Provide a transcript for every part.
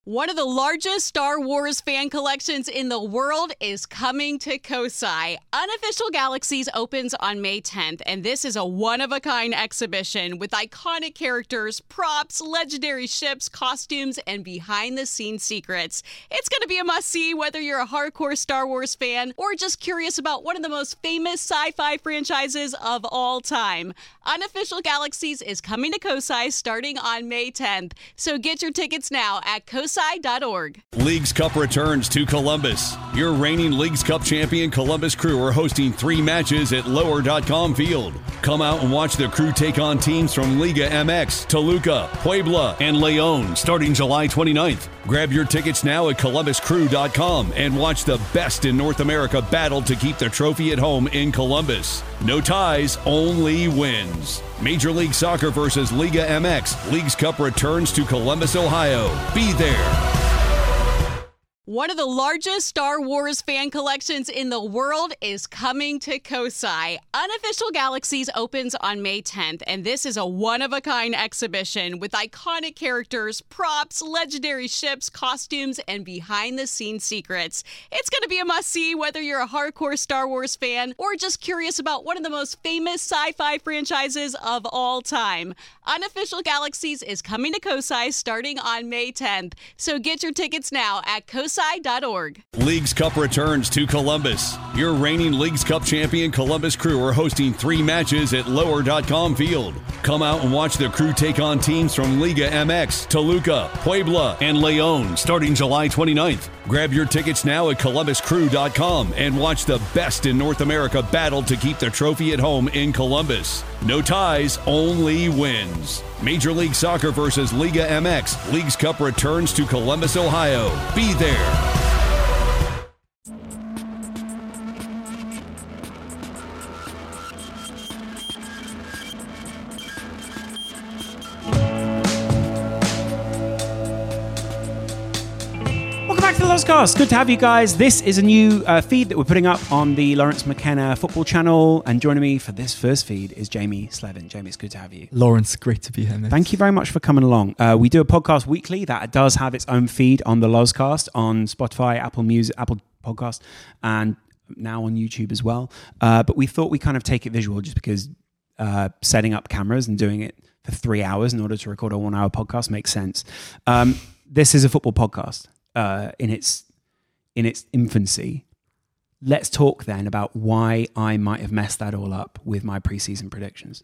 One of the largest Star Wars fan collections in the world is coming to Kosai. Unofficial Galaxies opens on May 10th, and this is a one-of-a-kind exhibition with iconic characters, props, legendary ships, costumes, and behind-the-scenes secrets. It's going to be a must-see whether you're a hardcore Star Wars fan or just curious about one of the most famous sci-fi franchises of all time. Unofficial Galaxies is coming to Kosai starting on May 10th, so get your tickets now at kosai.org. Leagues Cup returns to Columbus. Your reigning Leagues Cup champion Columbus Crew are hosting 3 matches at lower.com field. Come out and watch the Crew take on teams from Liga MX, Toluca, Puebla, and Leon starting July 29th. Grab your tickets now at columbuscrew.com and watch the best in North America battle to keep the trophy at home in Columbus. No ties, only wins. Major League Soccer versus Liga MX. Leagues Cup returns to Columbus, Ohio. Be there. One of the largest Star Wars fan collections in the world is coming to Kosai. Unofficial Galaxies opens on May 10th, and this is a one-of-a-kind exhibition with iconic characters, props, legendary ships, costumes, and behind-the-scenes secrets. It's going to be a must-see whether you're a hardcore Star Wars fan or just curious about one of the most famous sci-fi franchises of all time. Unofficial Galaxies is coming to Kosai starting on May 10th, so get your tickets now at kosai.org. Leagues Cup returns to Columbus. Your reigning Leagues Cup champion Columbus Crew are hosting 3 matches at lower.com field. Come out and watch the Crew take on teams from Liga MX, Toluca, Puebla, and Leon starting July 29th. Grab your tickets now at columbuscrew.com and watch the best in North America battle to keep the trophy at home in Columbus. No ties, only wins. Major League Soccer versus Liga MX. Leagues Cup returns to Columbus, Ohio. Be there. Lozcast. Good to have you guys. This is a new feed that we're putting up on the Lawrence McKenna football channel, and joining me for this first feed is Jamie Slevin. Jamie, it's good to have you. Lawrence, great to be here, mate. Thank you very much for coming along. We do a podcast weekly that does have its own feed on the Lozcast on Spotify, Apple Music, Apple Podcast, and now on YouTube as well. But we thought we'd kind of take it visual just because setting up cameras and doing it for 3 hours in order to record a 1-hour podcast makes sense. This is a football podcast. In its infancy. Let's talk then about why I might have messed that all up with my preseason predictions.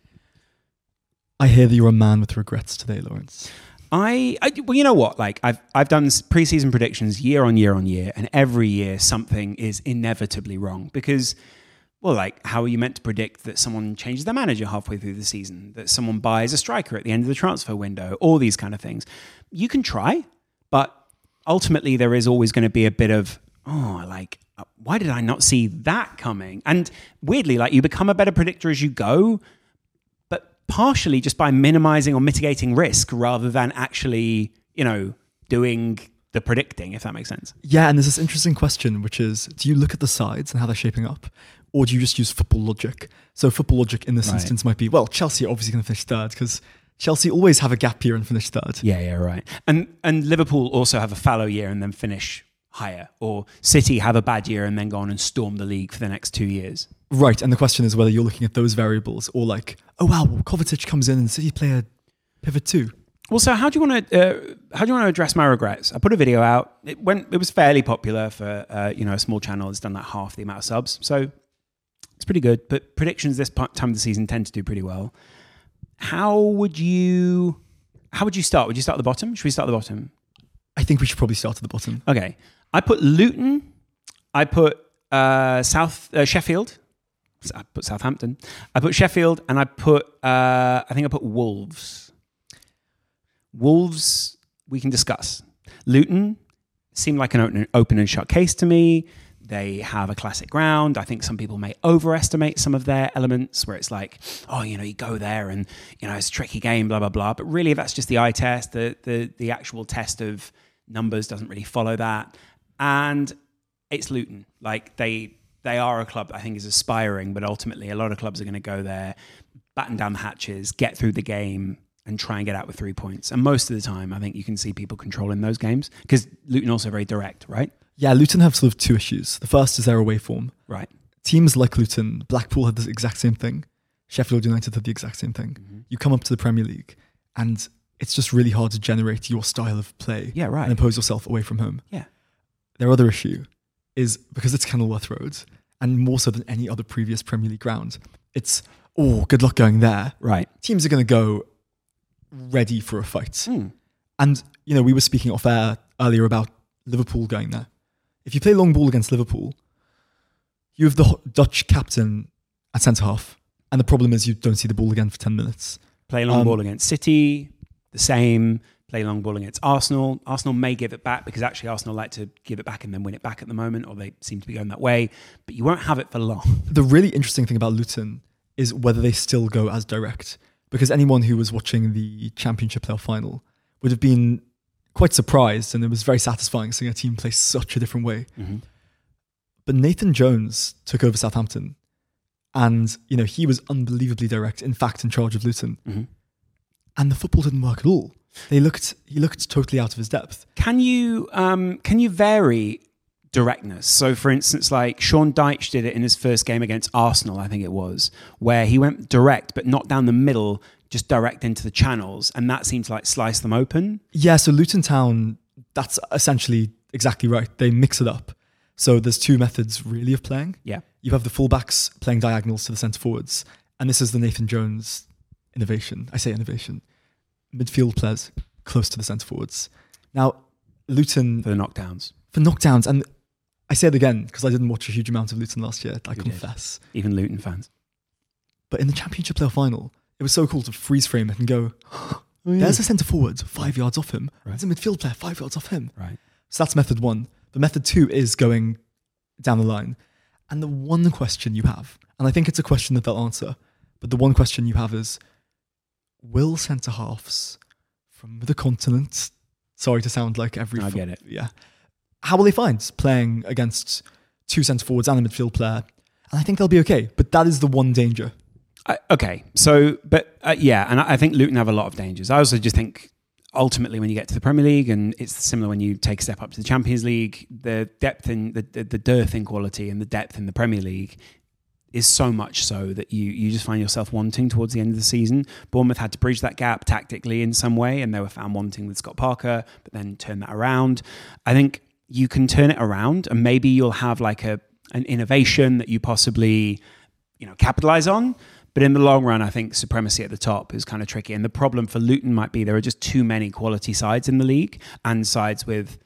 I hear that you're a man with regrets today, Lawrence. Well, you know what? Like I've done preseason predictions year on year on year, and every year something is inevitably wrong because, well, like how are you meant to predict that someone changes their manager halfway through the season, that someone buys a striker at the end of the transfer window, all these kind of things. You can try, but ultimately, there is always going to be a bit of, why did I not see that coming? And weirdly, like you become a better predictor as you go, but partially just by minimizing or mitigating risk rather than actually, doing the predicting, if that makes sense. Yeah, and there's this interesting question, which is, do you look at the sides and how they're shaping up, or do you just use football logic? So football logic in this instance might be, well, Chelsea are obviously going to finish third because Chelsea always have a gap year and finish third. Yeah, right. And Liverpool also have a fallow year and then finish higher. Or City have a bad year and then go on and storm the league for the next 2 years. Right, and the question is whether you're looking at those variables or like, oh wow, Kovacic comes in and City play a pivot too. Also, how do you want to address my regrets? I put a video out. It was fairly popular for a small channel. It's done like half the amount of subs, so it's pretty good. But predictions this time of the season tend to do pretty well. How would you start? Would you start at the bottom? Should we start at the bottom? I think we should probably start at the bottom. Okay. I put Luton. I put Sheffield. I put Southampton. I put Sheffield, and I put Wolves. Wolves, we can discuss. Luton seemed like an open and shut case to me. They have a classic ground. I think some people may overestimate some of their elements where it's like, you go there and, it's a tricky game, blah, blah, blah. But really, that's just the eye test. The actual test of numbers doesn't really follow that. And it's Luton. Like they are a club that I think is aspiring, but ultimately a lot of clubs are going to go there, batten down the hatches, get through the game, and try and get out with 3 points. And most of the time, I think you can see people controlling those games because Luton also very direct, right? Yeah, Luton have sort of two issues. The first is their away form. Right. Teams like Luton, Blackpool had the exact same thing. Sheffield United had the exact same thing. Mm-hmm. You come up to the Premier League and it's just really hard to generate your style of play and impose yourself away from home. Yeah. Their other issue is because it's Kenilworth Road, and more so than any other previous Premier League ground, it's, good luck going there. Right. Teams are going to go ready for a fight. And, we were speaking off air earlier about Liverpool going there. If you play long ball against Liverpool, you have the Dutch captain at centre-half, and the problem is you don't see the ball again for 10 minutes. Play long ball against City, the same. Play long ball against Arsenal. Arsenal may give it back because actually Arsenal like to give it back and then win it back at the moment, or they seem to be going that way. But you won't have it for long. The really interesting thing about Luton is whether they still go as direct. Because anyone who was watching the Championship playoff final would have been quite surprised, and it was very satisfying seeing a team play such a different way. Mm-hmm. But Nathan Jones took over Southampton, and he was unbelievably direct, in fact in charge of Luton. Mm-hmm. And the football didn't work at all. He looked totally out of his depth. Can you vary directness? So for instance, like Sean Dyche did it in his first game against Arsenal, I think it was, where he went direct but not down the middle, just direct into the channels, and that seemed to like slice them open. Yeah, so Luton Town, that's essentially exactly right. They mix it up. So there's two methods really of playing. Yeah. You have the fullbacks playing diagonals to the centre forwards, and this is the Nathan Jones innovation. I say innovation. Midfield players close to the centre forwards. Now, Luton... For the knockdowns. And I say it again because I didn't watch a huge amount of Luton last year, I confess. Even Luton fans. But in the Championship playoff final, it was so cool to freeze frame it and go, there's a centre forward 5 yards off him. Right. There's a midfield player 5 yards off him. Right. So that's method one. But method two is going down the line. And the one question you have, and I think it's a question that they'll answer, but the one question you have is, will centre-halves from the continent, sorry to sound like every... I get it. Yeah. How will they find playing against two centre-forwards and a midfield player? And I think they'll be okay. But that is the one danger. Okay. So, but and I think Luton have a lot of dangers. I also just think ultimately when you get to the Premier League, and it's similar when you take a step up to the Champions League, the depth in the dearth in quality and the depth in the Premier League is so much so that you just find yourself wanting towards the end of the season. Bournemouth had to bridge that gap tactically in some way, and they were found wanting with Scott Parker, but then turn that around. I think you can turn it around, and maybe you'll have like an innovation that you possibly capitalize on. But in the long run, I think supremacy at the top is kind of tricky. And the problem for Luton might be there are just too many quality sides in the league, and sides with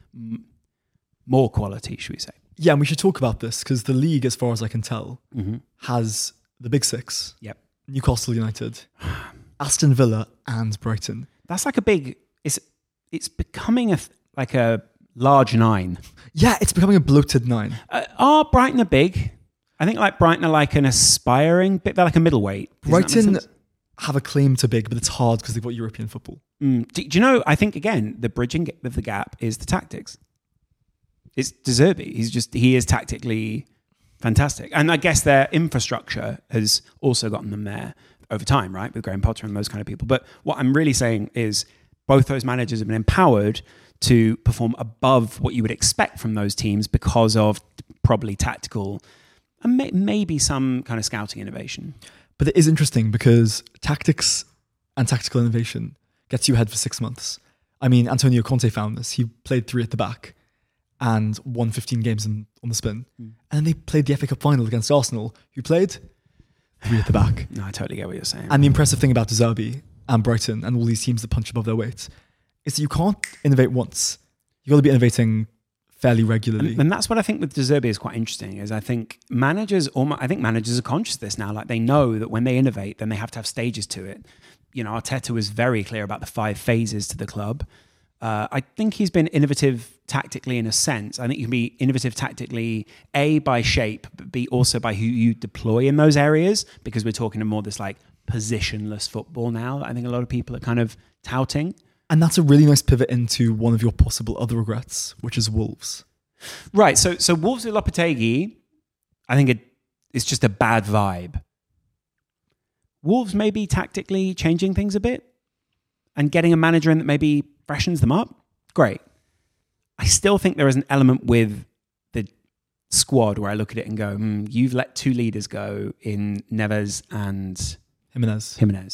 more quality, should we say. Yeah, and we should talk about this because the league, as far as I can tell, has the big six. Yep. Newcastle United, Aston Villa, and Brighton. That's like a big... It's becoming like a large nine. Yeah, it's becoming a bloated nine. Are Brighton a big... I think like Brighton are like an aspiring bit. They're like a middleweight. Brighton have a claim to big, but it's hard because they've got European football. Do you know, I think, again, the bridging of the gap is the tactics. It's De Zerbi. He is tactically fantastic. And I guess their infrastructure has also gotten them there over time, right? With Graham Potter and those kind of people. But what I'm really saying is both those managers have been empowered to perform above what you would expect from those teams because of probably tactical... and maybe some kind of scouting innovation. But it is interesting because tactics and tactical innovation gets you ahead for 6 months. I mean, Antonio Conte found this. He played 3 at the back and won 15 games on the spin. And then they played the FA Cup final against Arsenal, who played 3 at the back. No, I totally get what you're saying. And the impressive thing about De Zerbi and Brighton and all these teams that punch above their weight is that you can't innovate once. You've got to be innovating fairly regularly. And that's what I think with De Zerbi is quite interesting, is I think managers are conscious of this now. Like they know that when they innovate, then they have to have stages to it. Arteta was very clear about the 5 phases to the club. I think he's been innovative tactically in a sense. I think you can be innovative tactically, A, by shape, but B, also by who you deploy in those areas, because we're talking more this like positionless football now that I think a lot of people are kind of touting. And that's a really nice pivot into one of your possible other regrets, which is Wolves. Right. So Wolves with Lopetegui, I think it's just a bad vibe. Wolves maybe tactically changing things a bit? and getting a manager in that maybe freshens them up, great. I still think there is an element with the squad where I look at it and go, you've let two leaders go in Neves and Jimenez.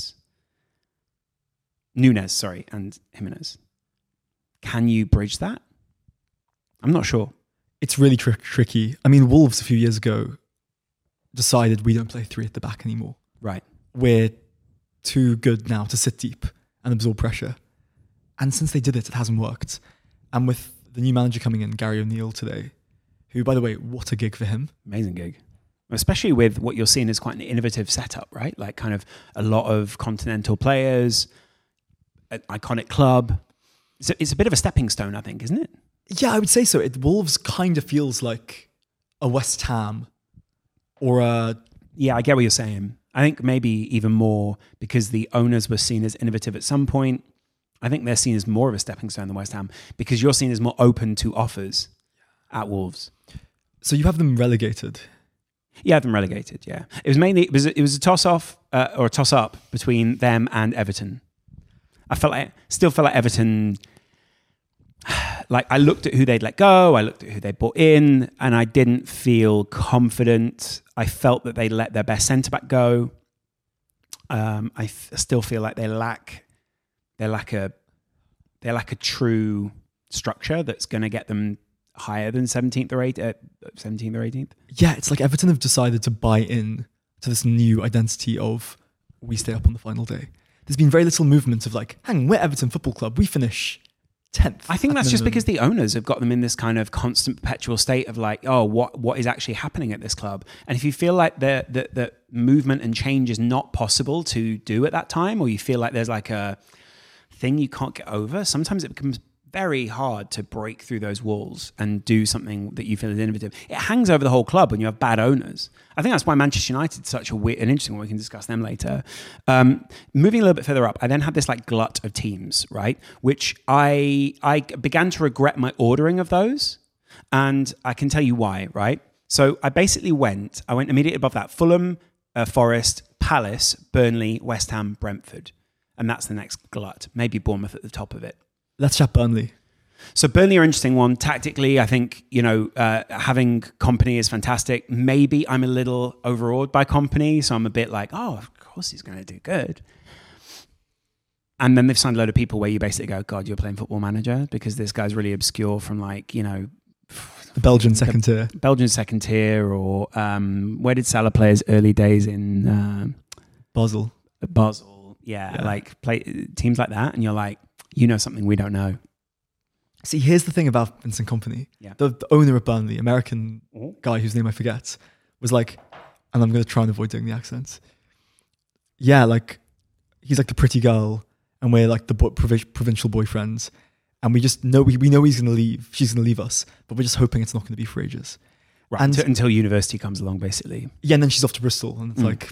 Nunes, and Jimenez. Can you bridge that? I'm not sure. It's really tricky. I mean, Wolves a few years ago decided we don't play three at the back anymore. Right. We're too good now to sit deep and absorb pressure. And since they did it, it hasn't worked. And with the new manager coming in, Gary O'Neill today, who, by the way, what a gig for him. Amazing gig. Especially with what you're seeing as quite an innovative setup, right? Like kind of a lot of continental players, an iconic club. It's a bit of a stepping stone, I think, isn't it? Yeah, I would say so. Wolves kind of feels like a West Ham or a... Yeah, I get what you're saying. I think maybe even more because the owners were seen as innovative at some point. I think they're seen as more of a stepping stone than West Ham because you're seen as more open to offers at Wolves. So you have them relegated? Yeah, I have them relegated, yeah. It was a toss-off or a toss-up between them and Everton. Still felt like Everton... Like I looked at who they'd let go, I looked at who they brought in, and I didn't feel confident. I felt that they let their best centre-back go. I still feel like they lack a true structure that's going to get them higher than 17th or 18th. Yeah, it's like Everton have decided to buy in to this new identity of we stay up on the final day. There's been very little movement of like, hang on, we're Everton Football Club, we finish 10th. I think that's just because the owners have got them in this kind of constant perpetual state of like, oh, what is actually happening at this club? And if you feel like the movement and change is not possible to do at that time, or you feel like there's like a thing you can't get over, sometimes it becomes very hard to break through those walls and do something that you feel is innovative. It hangs over the whole club when you have bad owners. I think that's why Manchester United is such an interesting one. We can discuss them later. Moving a little bit further up, I then had this like glut of teams, right? Which I began to regret my ordering of those. And I can tell you why, right? So I basically went immediately above that. Fulham, Forest, Palace, Burnley, West Ham, Brentford. And that's the next glut. Maybe Bournemouth at the top of it. Let's chat Burnley. So Burnley are an interesting one. Tactically, I think, having Kompany is fantastic. Maybe I'm a little overawed by Kompany, so I'm a bit like, oh, of course he's going to do good. And then they've signed a load of people where you basically go, God, you're playing Football Manager because this guy's really obscure from like, the Belgian second tier. Belgian second tier, or where did Salah play his early days in? Basel. Yeah, like play teams like that, and you're like, you know something we don't know. See, here's the thing about Vincent Kompany. Yeah. The owner of Burnley, American guy whose name I forget, was like, and I'm going to try and avoid doing the accents. Yeah, like, he's like the pretty girl, and we're like the provincial boyfriends, and we just know, we know he's going to leave, she's going to leave us, but we're just hoping it's not going to be for ages. Right, until university comes along, basically. Yeah, and then she's off to Bristol, and it's like...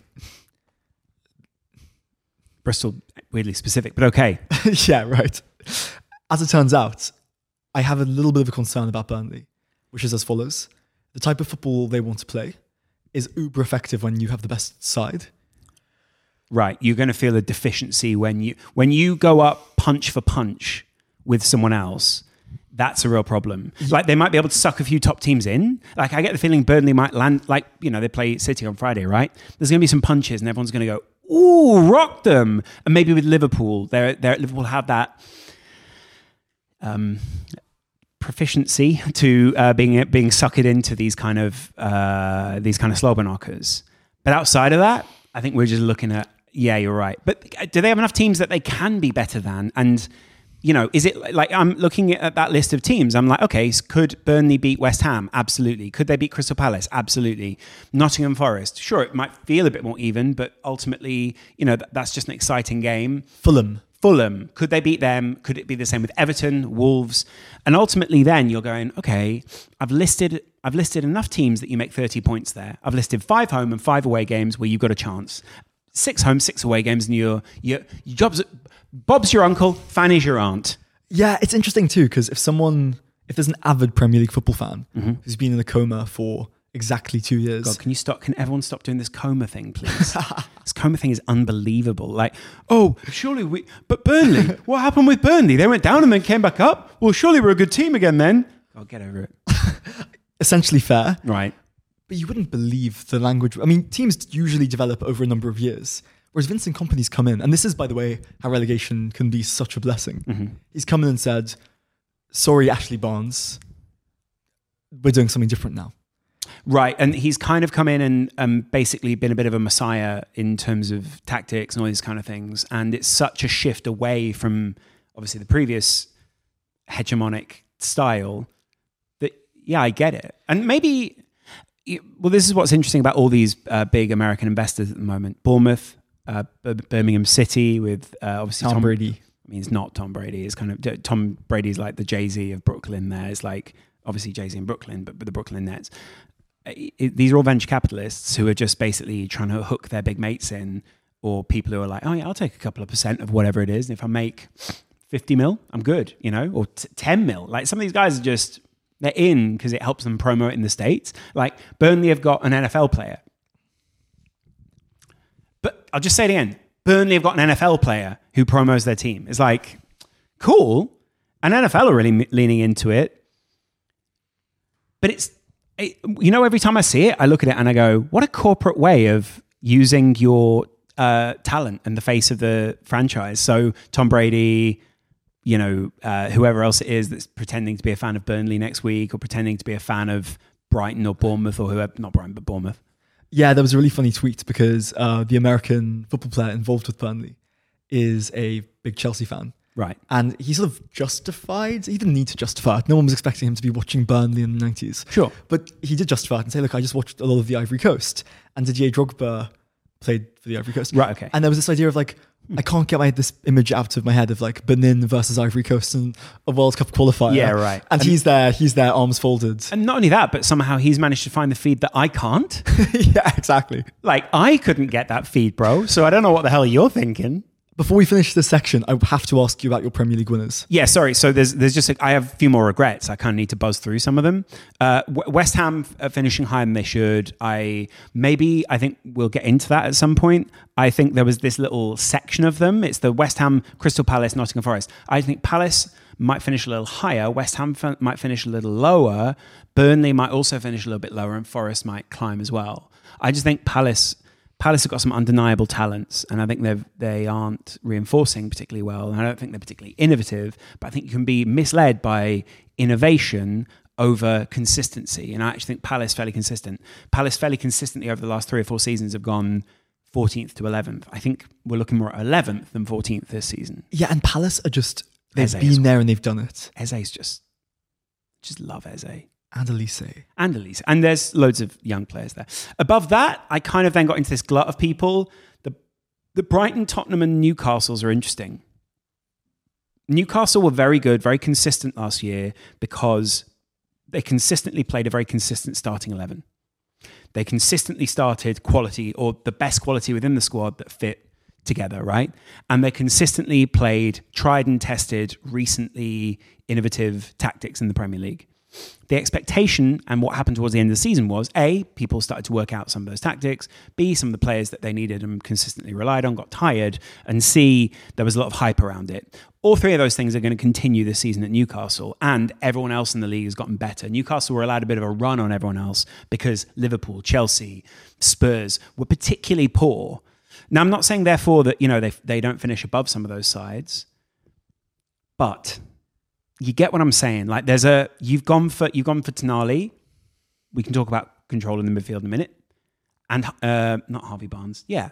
Bristol, weirdly specific, but okay. Yeah, right. As it turns out, I have a little bit of a concern about Burnley, which is as follows. The type of football they want to play is uber effective when you have the best side. Right. You're going to feel a deficiency when you go up punch for punch with someone else. That's a real problem. Like they might be able to suck a few top teams in. Like I get the feeling Burnley might land, like, they play City on Friday, right? There's going to be some punches and everyone's going to go, ooh, rock them. And maybe with Liverpool, Liverpool have that proficiency to being suckered into these kind of slobber knockers. But outside of that, I think we're just looking at, yeah, you're right. But do they have enough teams that they can be better than? And is it like I'm looking at that list of teams? I'm like, okay, could Burnley beat West Ham? Absolutely. Could they beat Crystal Palace? Absolutely. Nottingham Forest? Sure, it might feel a bit more even, but ultimately, that's just an exciting game. Fulham. Could they beat them? Could it be the same with Everton, Wolves? And ultimately then you're going, okay, I've listed enough teams that you make 30 points there. I've listed 5 home and 5 away games where you've got a chance. 6 home, 6 away games, and your job's... Bob's your uncle, Fanny's your aunt. Yeah, it's interesting too, because if there's an avid Premier League football fan who's been in a coma for exactly 2 years. God, can everyone stop doing this coma thing, please? This coma thing is unbelievable. Like, oh, surely but Burnley, what happened with Burnley? They went down and then came back up? Well, surely we're a good team again then. God, get over it. Essentially fair. Right. But you wouldn't believe the language. I mean, teams usually develop over a number of years, whereas Vincent Kompany's come in, and this is, by the way, how relegation can be such a blessing. Mm-hmm. He's come in and said, sorry, Ashley Barnes, we're doing something different now. Right, and he's kind of come in and basically been a bit of a messiah in terms of tactics and all these kind of things, and it's such a shift away from, obviously, the previous hegemonic style that, yeah, I get it. And maybe... Well, this is what's interesting about all these big American investors at the moment. Bournemouth, Birmingham City with obviously Tom Brady. I mean, it's not Tom Brady. It's kind of Tom Brady's like the Jay-Z of Brooklyn there. It's like obviously Jay-Z in Brooklyn, but the Brooklyn Nets. These are all venture capitalists who are just basically trying to hook their big mates in, or people who are like, oh yeah, I'll take a couple of % of whatever it is. And if I make 50 mil, I'm good, or 10 mil. Like some of these guys are just... They're in because it helps them promote in the States. Like Burnley have got an NFL player. But I'll just say it again. Burnley have got an NFL player who promos their team. It's like, cool. And NFL are really leaning into it. But every time I see it, I look at it and I go, what a corporate way of using your talent and the face of the franchise. So Tom Brady... whoever else it is that's pretending to be a fan of Burnley next week or pretending to be a fan of Brighton or Bournemouth or whoever, not Brighton, but Bournemouth. Yeah, there was a really funny tweet because the American football player involved with Burnley is a big Chelsea fan. Right. And he sort of justified, he didn't need to justify it. No one was expecting him to be watching Burnley in the 90s. Sure. But he did justify it and say, look, I just watched a lot of the Ivory Coast and Didier Drogba played for the Ivory Coast. Right, okay. And there was this idea of like, I can't get this image out of my head of like Benin versus Ivory Coast in a World Cup qualifier. Yeah, right. And he's there, arms folded. And not only that, but somehow he's managed to find the feed that I can't. Yeah, exactly. Like I couldn't get that feed, bro. So I don't know what the hell you're thinking. Before we finish this section, I have to ask you about your Premier League winners. Yeah, sorry. So there's just I have a few more regrets. I kind of need to buzz through some of them. West Ham finishing higher than they should. I think we'll get into that at some point. I think there was this little section of them. It's the West Ham, Crystal Palace, Nottingham Forest. I think Palace might finish a little higher. West Ham might finish a little lower. Burnley might also finish a little bit lower, and Forest might climb as well. I just think Palace have got some undeniable talents, and I think they aren't reinforcing particularly well, and I don't think they're particularly innovative, but I think you can be misled by innovation over consistency, and I actually think Palace fairly consistent. Palace fairly consistently over the last 3 or 4 seasons have gone 14th to 11th. I think we're looking more at 11th than 14th this season. Yeah, and Palace are just, they've Eze been there and they've done it. Eze's just love Eze. And Elise. And there's loads of young players there. Above that, I kind of then got into this glut of people. The Brighton, Tottenham and Newcastles are interesting. Newcastle were very good, very consistent last year because they consistently played a very consistent starting 11. They consistently started quality or the best quality within the squad that fit together, right? And they consistently played tried and tested, recently innovative tactics in the Premier League. The expectation and what happened towards the end of the season was A, people started to work out some of those tactics, B, some of the players that they needed and consistently relied on got tired, and C, there was a lot of hype around it. All three of those things are going to continue this season at Newcastle, and everyone else in the league has gotten better. Newcastle were allowed a bit of a run on everyone else because Liverpool, Chelsea, Spurs were particularly poor. Now, I'm not saying therefore that they don't finish above some of those sides, but you get what I'm saying. Like you've gone for Tonali. We can talk about control in the midfield in a minute. And not Harvey Barnes. Yeah.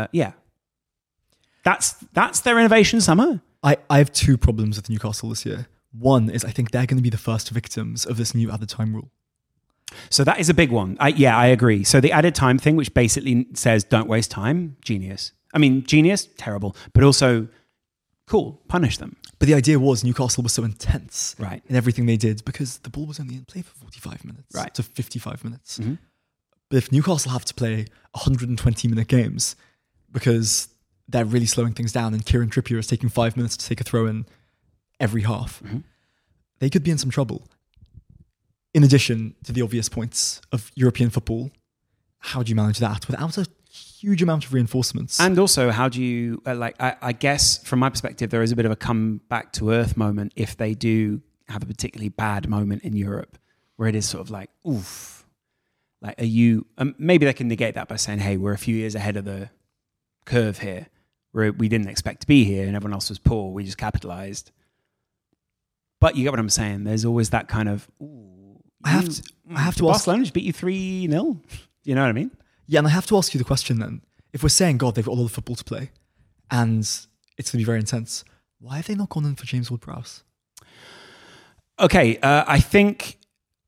That's their innovation summer. I have 2 problems with Newcastle this year. One is I think they're going to be the first victims of this new added time rule. So that is a big one. I agree. So the added time thing, which basically says don't waste time, genius. I mean, genius, terrible, but also cool, punish them. But the idea was Newcastle was so intense right. in everything they did because the ball was only in play for 45 minutes right. to 55 minutes. Mm-hmm. But if Newcastle have to play 120-minute games because they're really slowing things down and Kieran Trippier is taking 5 minutes to take a throw in every half, mm-hmm. they could be in some trouble. in addition to the obvious points of European football, how do you manage that without a huge amount of reinforcements? And also, how do you, I guess from my perspective, there is a bit of a come back to earth moment if they do have a particularly bad moment in Europe where it is sort of like, oof. Like, are you, maybe they can negate that by saying, hey, we're a few years ahead of the curve here. We didn't expect to be here and everyone else was poor. We just capitalized. But you get what I'm saying. There's always that kind of, ooh. I have to ask. Barcelona just beat you 3-0. You know what I mean? Yeah, and I have to ask you the question then. If we're saying, God, they've got a lot of football to play and it's going to be very intense, why have they not gone in for James Ward-Prowse? Okay, I think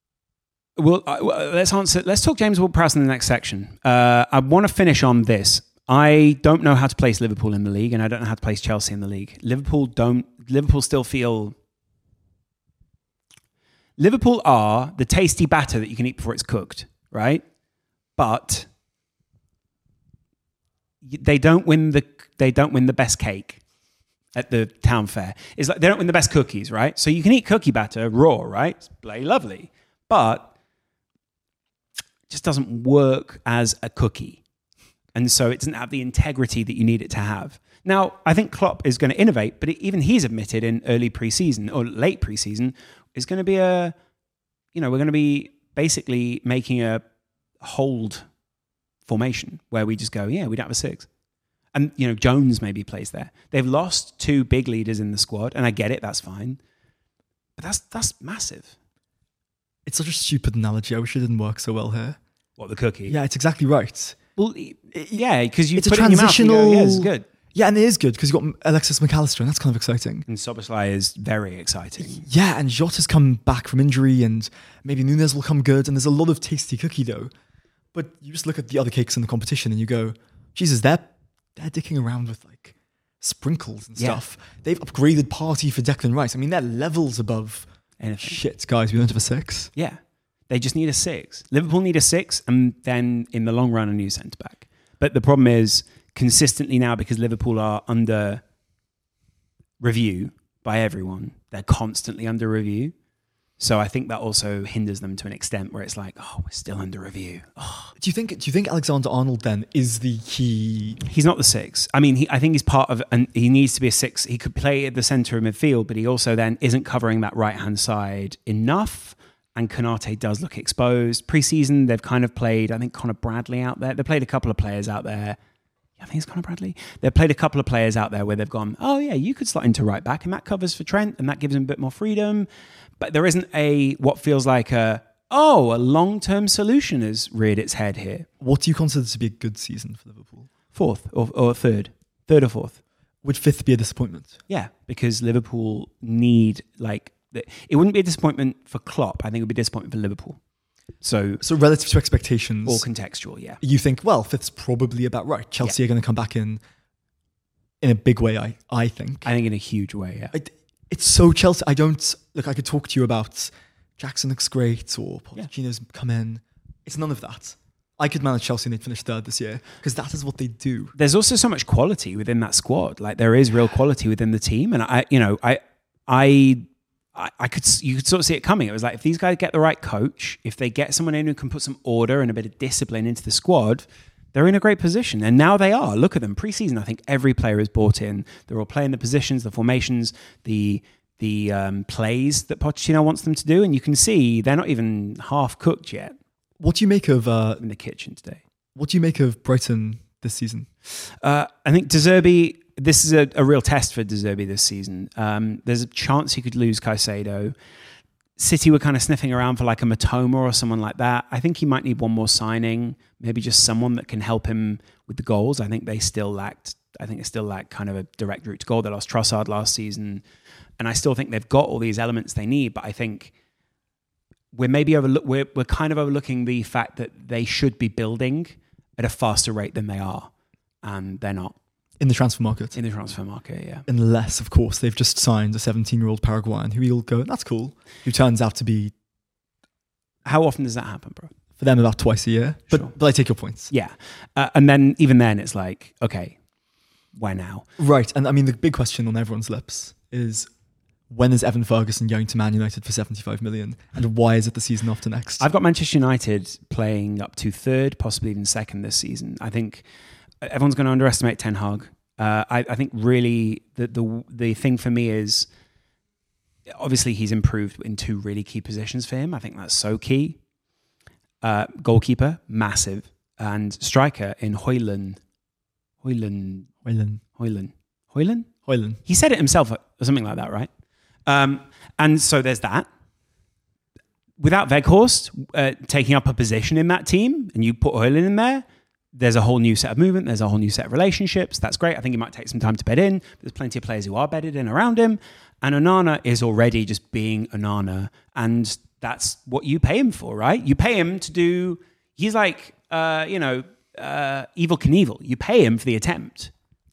let's talk James Ward-Prowse in the next section. I want to finish on this. I don't know how to place Liverpool in the league, and I don't know how to place Chelsea in the league. Liverpool are the tasty batter that you can eat before it's cooked, right? But they don't win the best cake at the town fair. It's like they don't win the best cookies, right? So you can eat cookie batter raw, right? It's bloody lovely, but it just doesn't work as a cookie. And so it doesn't have the integrity that you need it to have. Now, I think Klopp is going to innovate, but even he's admitted in early preseason or late preseason is going to be we're going to be basically making a hold formation where we just go, yeah, we don't have a 6. And, Jones maybe plays there. They've lost 2 big leaders in the squad, and I get it, that's fine. But that's massive. It's such a stupid analogy. I wish it didn't work so well here. What, the cookie? Yeah, it's exactly right. Well, yeah, because you it's put a it in your mouth and you transitional. go, yeah, it's good. Yeah, and it is good because you've got Alexis McAllister, and that's kind of exciting. And Szoboszlai is very exciting. Yeah, and Jota's come back from injury, and maybe Nunes will come good, and there's a lot of tasty cookie though. But you just look at the other cakes in the competition, and you go, Jesus, they're dicking around with like sprinkles and stuff. They've upgraded party for Declan Rice. I mean, they're levels above anything. Shit, guys, we don't have a 6. Yeah, they just need a 6. Liverpool need a 6, and then in the long run, a new centre back. But the problem is, consistently now, because Liverpool are under review by everyone, they're constantly under review. So I think that also hinders them to an extent where it's like, oh, we're still under review. Oh. Do you think Alexander-Arnold then is the key? He's not the 6. I mean, I think he's part of, and he needs to be a 6. He could play at the centre of midfield, but he also then isn't covering that right-hand side enough. And Konate does look exposed. Pre-season, they've kind of played, I think, Conor Bradley out there. They played a couple of players out there. I think it's Conor Bradley. They've played a couple of players out there where they've gone, oh yeah, you could slot into right back, and that covers for Trent, and that gives him a bit more freedom. But there isn't what feels like a long-term solution has reared its head here. What do you consider to be a good season for Liverpool? 4th or 3rd. 3rd or 4th. Would 5th be a disappointment? Yeah, because Liverpool need, it wouldn't be a disappointment for Klopp. I think it would be a disappointment for Liverpool. So relative to expectations, or contextual, yeah. You think, well, 5th's probably about right. Chelsea are going to come back in a big way. I think. I think in a huge way. Yeah. It's so Chelsea. I could talk to you about Jackson looks great or Pochettino's come in. It's none of that. I could manage Chelsea and they'd finish 3rd this year because that is what they do. There's also so much quality within that squad. Like there is real quality within the team, and you could sort of see it coming. It was like, if these guys get the right coach, if they get someone in who can put some order and a bit of discipline into the squad, they're in a great position. And now they are. Look at them. Pre-season, I think every player is bought in. They're all playing the positions, the formations, the plays that Pochettino wants them to do. And you can see they're not even half cooked yet. What do you make of... in the kitchen today. What do you make of Brighton this season? I think De Zerbi... This is a real test for De Zerbi this season. There's a chance he could lose Caicedo. City were kind of sniffing around for like a Matoma or someone like that. I think he might need one more signing, maybe just someone that can help him with the goals. I think they still lacked kind of a direct route to goal. They lost Trossard last season, and I still think they've got all these elements they need. But I think we're kind of overlooking the fact that they should be building at a faster rate than they are, and they're not. In the transfer market? In the transfer market, yeah. Unless, of course, they've just signed a 17-year-old Paraguayan who you'll go, that's cool, who turns out to be... How often does that happen, bro? For them, about twice a year. But, Sure. but I take your points. Yeah. And then, even then, it's like, okay, why now? Right. And I mean, the big question on everyone's lips is, when is Evan Ferguson going to Man United for 75 million? And why is it the season after next? I've got Manchester United playing up to third, possibly even second this season. I think everyone's going to underestimate Ten Hag. I think really the thing for me is, obviously he's improved in two really key positions for him. I think that's so key. Goalkeeper, massive. And striker in Højlund. He said it himself or something like that, right? And so there's that. Without Weghorst taking up a position in that team, and you put Højlund in there's a whole new set of movement, there's a whole new set of relationships. That's great. I think he might take some time to bed in. There's plenty of players who are bedded in around him. And Onana is already just being Onana. And that's what you pay him for, right? You pay him to do... He's like, Evel Knievel. You pay him for the attempt.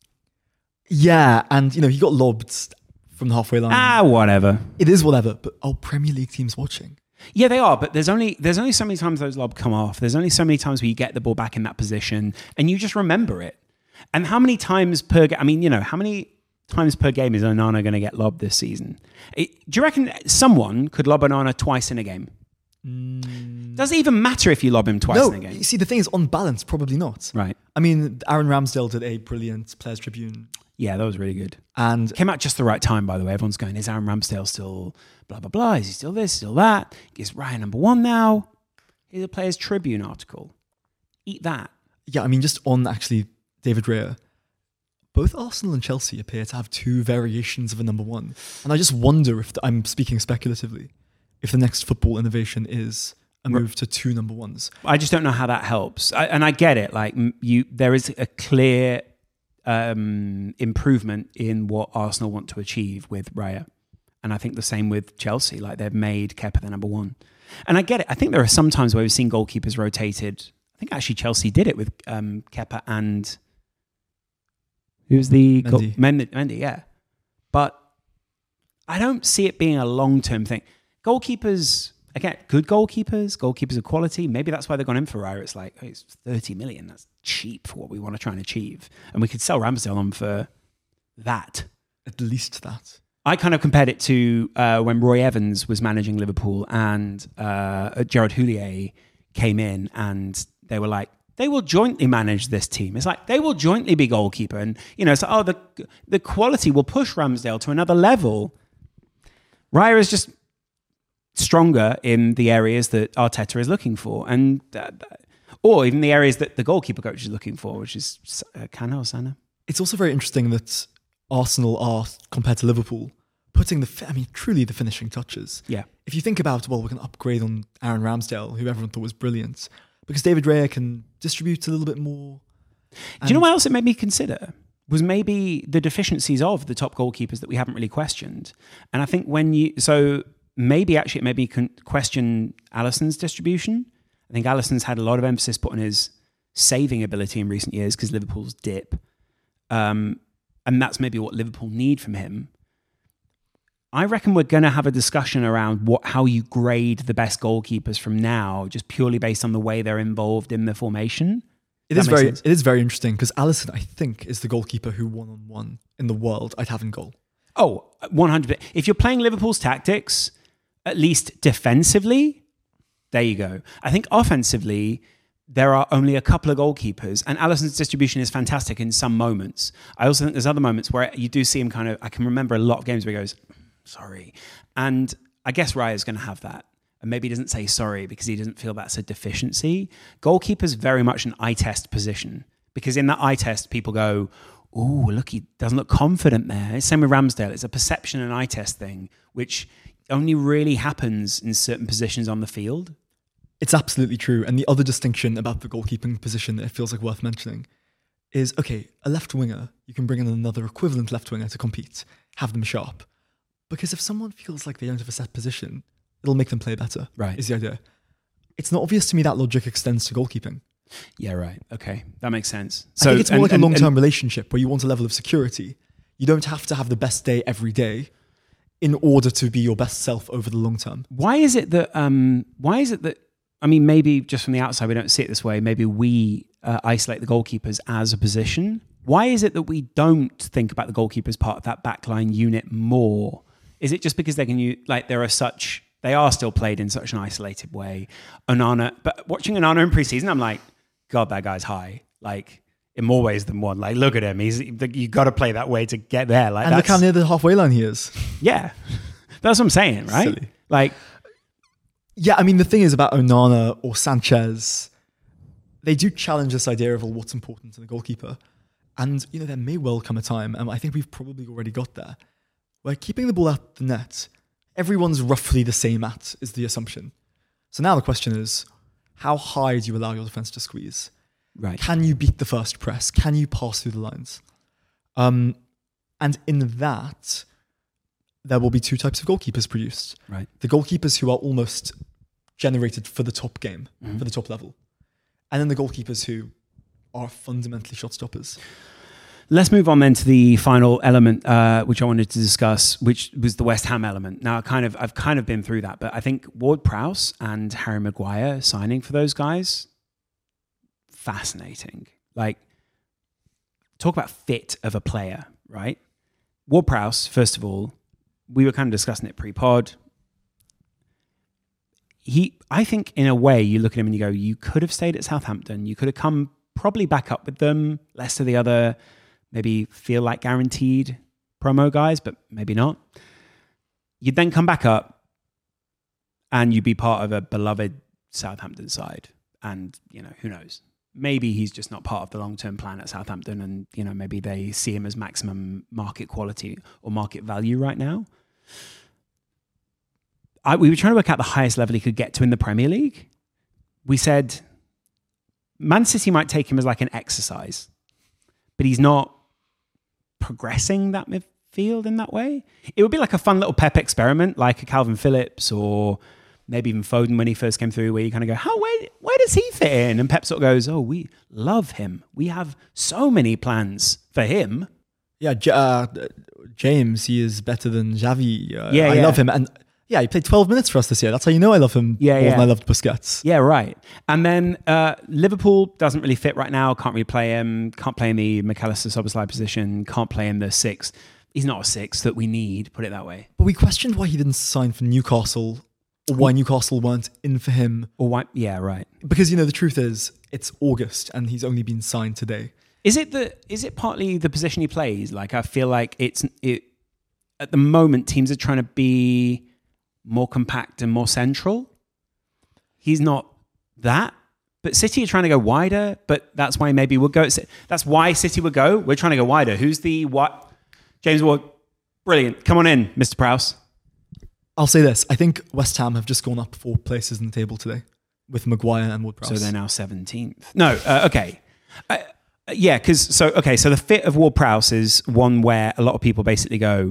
Yeah, and he got lobbed from the halfway line. Whatever. It is whatever, but are Premier League teams watching? Yeah, they are, but there's only so many times those lobs come off. There's only so many times where you get the ball back in that position and you just remember it. And how many times per game? I mean, how many times per game is Onana going to get lobbed this season? Do you reckon someone could lob Onana twice in a game? Does it even matter if you lob him twice in a game? You see, the thing is, on balance, probably not. Right. I mean, Aaron Ramsdale did a brilliant Players Tribune. Yeah, that was really good. And came out just the right time, by the way. Everyone's going, is Aaron Ramsdale still blah, blah, blah? Is he still this, still that? Is Raya number one now? Here's a Players Tribune article. Eat that. Yeah, I mean, just on actually David Raya, both Arsenal and Chelsea appear to have two variations of a number one. And I just wonder if, I'm speaking speculatively, if the next football innovation is a move to two number ones. I just don't know how that helps. And I get it. Like there is a clear improvement in what Arsenal want to achieve with Raya. And I think the same with Chelsea. Like they've made Kepa the number one. And I get it. I think there are some times where we've seen goalkeepers rotated. I think actually Chelsea did it with Kepa and who's the Mendy, yeah. But I don't see it being a long-term thing. Goalkeepers, again, good goalkeepers of quality. Maybe that's why they've gone in for Raya. It's like, oh, it's 30 million. That's cheap for what we want to try and achieve. And we could sell Ramsdale on for that. At least that. I kind of compared it to when Roy Evans was managing Liverpool and Gerard Houllier came in and they were like, they will jointly manage this team. It's like, they will jointly be goalkeeper. And, it's like, oh, the quality will push Ramsdale to another level. Raya is just stronger in the areas that Arteta is looking for. And or even the areas that the goalkeeper coach is looking for, which is Kana or Sana. It's also very interesting that Arsenal are, compared to Liverpool, putting truly the finishing touches. Yeah. If you think about, we're going to upgrade on Aaron Ramsdale, who everyone thought was brilliant, because David Raya can distribute a little bit more. Do you know what else it made me consider? Was maybe the deficiencies of the top goalkeepers that we haven't really questioned. And I think maybe actually it made me question Alisson's distribution. I think Alisson's had a lot of emphasis put on his saving ability in recent years because Liverpool's dip. And that's maybe what Liverpool need from him. I reckon we're going to have a discussion around how you grade the best goalkeepers from now, just purely based on the way they're involved in the formation. It is very interesting because Alisson, I think, is the goalkeeper who one-on-one in the world I'd have in goal. Oh, 100%. If you're playing Liverpool's tactics, at least defensively, there you go. I think offensively, there are only a couple of goalkeepers, and Alisson's distribution is fantastic in some moments. I also think there's other moments where you do see him I can remember a lot of games where he goes, sorry. And I guess Raya's going to have that. And maybe he doesn't say sorry because he doesn't feel that's a deficiency. Goalkeeper's very much an eye test position because in that eye test, people go, oh, look, he doesn't look confident there. Same with Ramsdale. It's a perception and eye test thing, which only really happens in certain positions on the field. It's absolutely true. And the other distinction about the goalkeeping position that it feels like worth mentioning is, okay, a left winger, you can bring in another equivalent left winger to compete, have them sharp. Because if someone feels like they don't have a set position, it'll make them play better, right? Is the idea. It's not obvious to me that logic extends to goalkeeping. Yeah, right. Okay, that makes sense. So I think it's more like a long-term relationship where you want a level of security. You don't have to have the best day every day in order to be your best self over the long term. Why is it that I mean, maybe just from the outside we don't see it this way. Maybe we isolate the goalkeepers as a position. Why is it that we don't think about the goalkeeper as part of that backline unit more Is it just because they are still played in such an isolated way? Onana, but watching Onana in preseason, I'm like, God, that guy's high. Like, in more ways than one. Like, look at him. You got to play that way to get there. Like, and look how near the halfway line he is. Yeah. That's what I'm saying, right? Silly. Like, yeah, I mean, the thing is about Onana or Sanchez, they do challenge this idea of what's important to the goalkeeper. And, there may well come a time, and I think we've probably already got there, where keeping the ball at the net, everyone's roughly the same at, is the assumption. So now the question is, how high do you allow your defense to squeeze? right. Can you beat the first press? Can you pass through the lines? And in that, there will be two types of goalkeepers produced. Right. The goalkeepers who are almost generated for the top game, for the top level. And then the goalkeepers who are fundamentally shot stoppers. Let's move on then to the final element, which I wanted to discuss, which was the West Ham element. Now, I've kind of been through that, but I think Ward-Prowse and Harry Maguire signing for those guys, fascinating. Like, talk about fit of a player, right? Ward-Prowse, first of all, we were kind of discussing it pre-pod. I think in a way, you look at him and you go, you could have stayed at Southampton. You could have come probably back up with them, less of the other, maybe feel like guaranteed promo guys, but maybe not. You'd then come back up and you'd be part of a beloved Southampton side. And, who knows? Maybe he's just not part of the long-term plan at Southampton and, maybe they see him as maximum market quality or market value right now. We were trying to work out the highest level he could get to in the Premier League. We said Man City might take him as like an exercise, but he's not progressing that midfield in that way. It would be like a fun little Pep experiment, like a Calvin Phillips or maybe even Foden when he first came through, where you kind of go, where does he fit in? And Pep sort of goes, oh, we love him. We have so many plans for him. Yeah, James, he is better than Xavi. I love him. And yeah, he played 12 minutes for us this year. That's how you know I love him more than I loved Busquets. Yeah, right. And then Liverpool doesn't really fit right now. Can't really play him. Can't play in the McAllister Szoboszlai position. Can't play in the six. He's not a six that we need, put it that way. But we questioned why he didn't sign for Newcastle or why Newcastle weren't in for him. Or why? Yeah, right. Because, the truth is, it's August and he's only been signed today. Is it partly the position he plays? Like, I feel like it at the moment, teams are trying to be more compact and more central. He's not that, but City are trying to go wider, but that's why maybe we'll go. That's why City would go. We're trying to go wider. Who's the what? James Ward. Brilliant. Come on in, Mr. Prowse. I'll say this. I think West Ham have just gone up 4 places in the table today with Maguire and Ward-Prowse. So they're now 17th. No, okay. So the fit of Ward-Prowse is one where a lot of people basically go,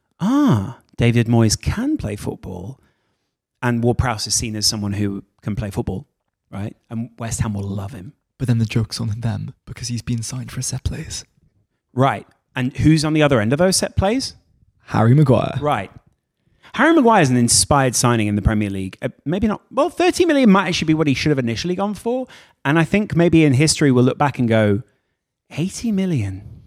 David Moyes can play football, and Ward-Prowse is seen as someone who can play football, right? And West Ham will love him. But then the joke's on them because he's been signed for set plays. Right. And who's on the other end of those set plays? Harry Maguire. Right. Harry Maguire is an inspired signing in the Premier League. Maybe not. Well, 30 million might actually be what he should have initially gone for. And I think maybe in history we'll look back and go, 80 million.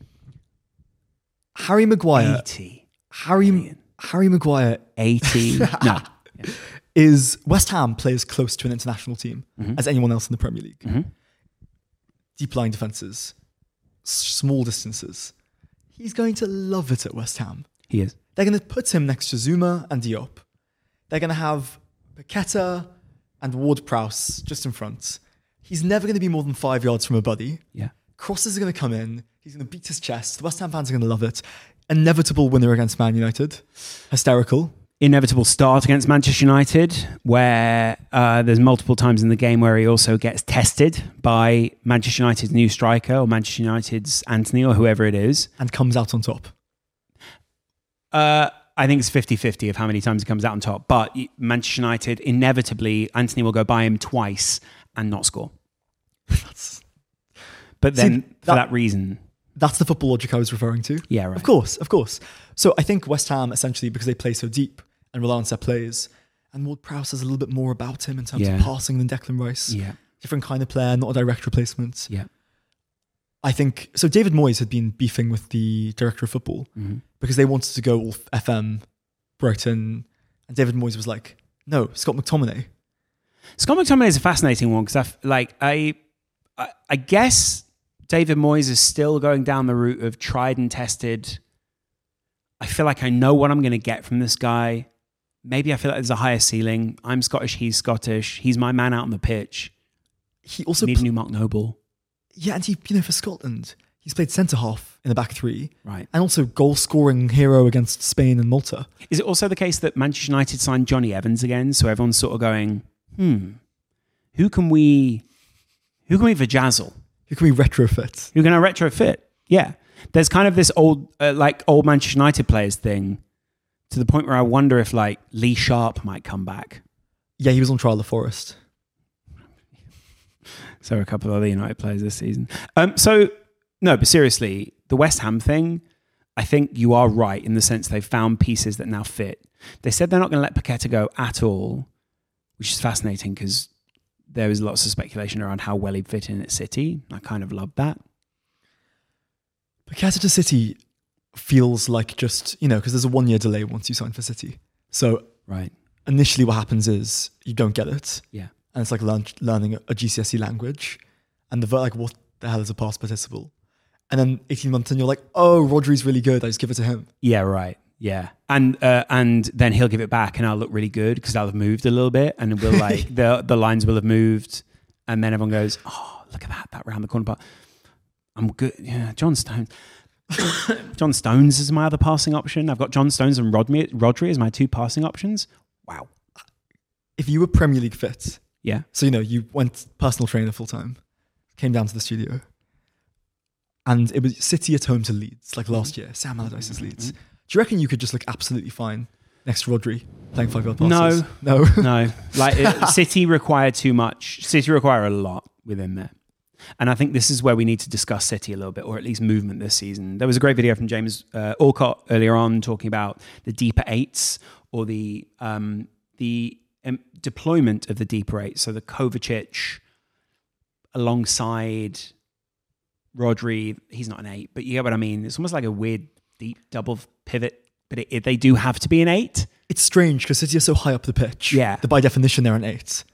Harry Maguire. 80 million. Harry Maguire 80. No. Yeah. Is West Ham plays close to an international team as anyone else in the Premier League. Mm-hmm. Deep lying defenses, small distances. He's going to love it at West Ham. He is. They're going to put him next to Zuma and Diop. They're going to have Paqueta and Ward-Prowse just in front. He's never going to be more than 5 yards from a buddy. Yeah. Crosses are going to come in. He's going to beat his chest. The West Ham fans are going to love it. Inevitable winner against Man United. Hysterical. Inevitable start against Manchester United, where there's multiple times in the game where he also gets tested by Manchester United's new striker or Manchester United's Anthony or whoever it is. And comes out on top. I think it's 50-50 of how many times he comes out on top. But Manchester United, inevitably, Anthony will go by him twice and not score. But then, for that reason... That's the football logic I was referring to. Yeah, right. Of course. So I think West Ham, essentially, because they play so deep and rely on set plays, and Ward-Prowse has a little bit more about him in terms of passing than Declan Rice. Yeah. Different kind of player, not a direct replacement. Yeah. I think, so David Moyes had been beefing with the director of football because they wanted to go all FM Brighton, and David Moyes was like, no, Scott McTominay. Scott McTominay is a fascinating one because I guess David Moyes is still going down the route of tried and tested. I feel like I know what I'm going to get from this guy. Maybe I feel like there's a higher ceiling. I'm Scottish, he's Scottish. He's my man out on the pitch. He also need a new Mark Noble. Yeah, and he, for Scotland, he's played centre half in the back three, right? And also goal scoring hero against Spain and Malta. Is it also the case that Manchester United signed Johnny Evans again? So everyone's sort of going, who can we vajazzle? Who can we retrofit? Who can I retrofit? Yeah, there's kind of this old Manchester United players thing, to the point where I wonder if like Lee Sharp might come back. Yeah, he was on trial at Forest. So a couple of other United players this season. No, but seriously, the West Ham thing, I think you are right in the sense they've found pieces that now fit. They said they're not going to let Paqueta go at all, which is fascinating because there was lots of speculation around how well he'd fit in at City. I kind of love that. Paqueta to City feels like just, because there's a 1 year delay once you sign for City. So right. Initially what happens is you don't get it. Yeah. And it's like learning a GCSE language. And what the hell is a past participle? And then 18 months in, you're like, oh, Rodri's really good. I just give it to him. Yeah, right. Yeah. And then he'll give it back and I'll look really good because I'll have moved a little bit and we'll like, the lines will have moved. And then everyone goes, oh, look at that round the corner part. I'm good. Yeah, John Stones. John Stones is my other passing option. I've got John Stones and Rodri as my two passing options. Wow. If you were Premier League fit, yeah. So, you went personal trainer full time, came down to the studio, and it was City at home to Leeds, like last year, Sam Allardyce's Leeds. Do you reckon you could just look absolutely fine next to Rodri playing 5-yard passes? No. City require too much. City require a lot within there. And I think this is where we need to discuss City a little bit, or at least movement this season. There was a great video from James Alcott earlier on talking about the deeper eights, or the deployment of the deeper eight. So the Kovacic alongside Rodri, he's not an 8, but you get what I mean. It's almost like a weird deep double pivot, but they do have to be an 8. It's strange because City are so high up the pitch. Yeah, that by definition they're an 8.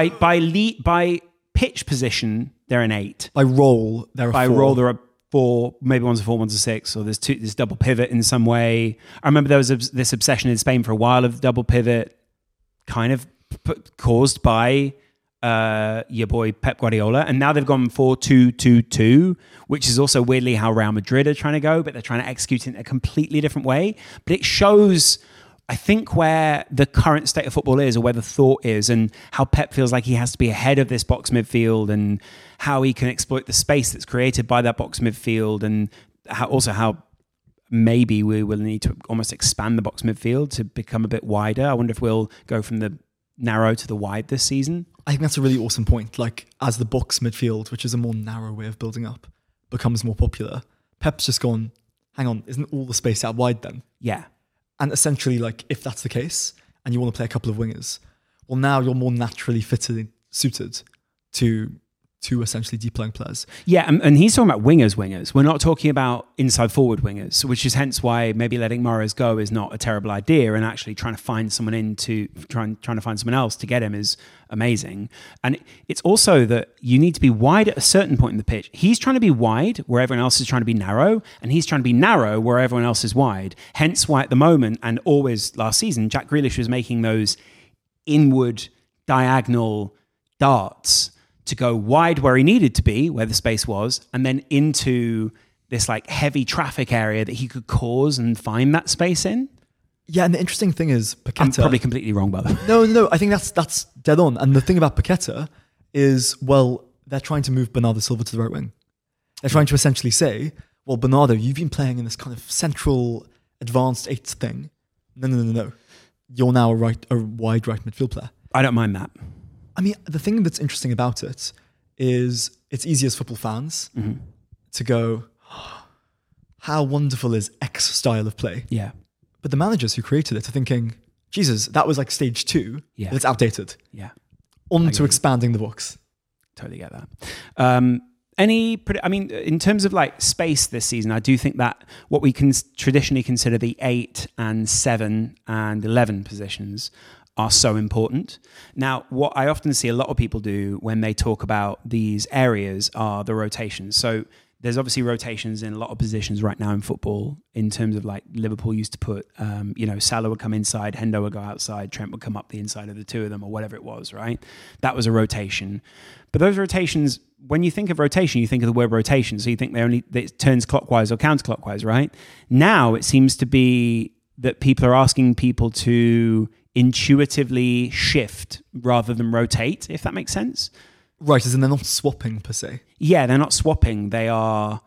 By pitch position, they're an 8. By role, they're a 4. By role, they're a 4. Maybe one's a 4, one's a 6, or there's this double pivot in some way. I remember there was this obsession in Spain for a while of the double pivot, kind of caused by your boy Pep Guardiola, and now they've gone 4-2-2-2, which is also weirdly how Real Madrid are trying to go, but they're trying to execute it in a completely different way. But it shows, I think, where the current state of football is, or where the thought is, and how Pep feels like he has to be ahead of this box midfield, and how he can exploit the space that's created by that box midfield, and how maybe we will need to almost expand the box midfield to become a bit wider. I wonder if we'll go from the narrow to the wide this season. I think that's a really awesome point. Like, as the box midfield, which is a more narrow way of building up, becomes more popular, Pep's just gone, hang on, isn't all the space out wide then? Yeah. And essentially, like, if that's the case, and you want to play a couple of wingers, well, now you're more naturally suited to essentially deep lying players. Yeah, and he's talking about wingers. We're not talking about inside forward wingers, which is hence why maybe letting Mahrez go is not a terrible idea, and actually trying to find someone trying to find someone else to get him is amazing. And it's also that you need to be wide at a certain point in the pitch. He's trying to be wide where everyone else is trying to be narrow, and he's trying to be narrow where everyone else is wide. Hence why at the moment, and always last season, Jack Grealish was making those inward diagonal darts to go wide where he needed to be, where the space was, and then into this like heavy traffic area that he could cause and find that space in. Yeah, and the interesting thing is Paqueta... I'm probably completely wrong, by the way. No, I think that's dead on. And the thing about Paqueta is, well, they're trying to move Bernardo Silva to the right wing. They're trying to essentially say, well, Bernardo, you've been playing in this kind of central advanced 8 thing. No. You're now a wide right midfield player. I don't mind that. I mean, the thing that's interesting about it is it's easy as football fans to go, oh, how wonderful is X style of play? Yeah. But the managers who created it are thinking, Jesus, that was like stage 2. Yeah. It's outdated. Yeah. On to expanding the box. Totally get that. In terms of like space this season, I do think that what we can traditionally consider the 8 and 7 and 11 positions are so important. Now, what I often see a lot of people do when they talk about these areas are the rotations. So there's obviously rotations in a lot of positions right now in football in terms of like Liverpool used to put, Salah would come inside, Hendo would go outside, Trent would come up the inside of the two of them or whatever it was, right? That was a rotation. But those rotations, when you think of rotation, you think of the word rotation. So you think it turns clockwise or counterclockwise, right? Now it seems to be that people are asking people to intuitively shift rather than rotate, if that makes sense. Right, as in they're not swapping per se. Yeah, they're not swapping. They are,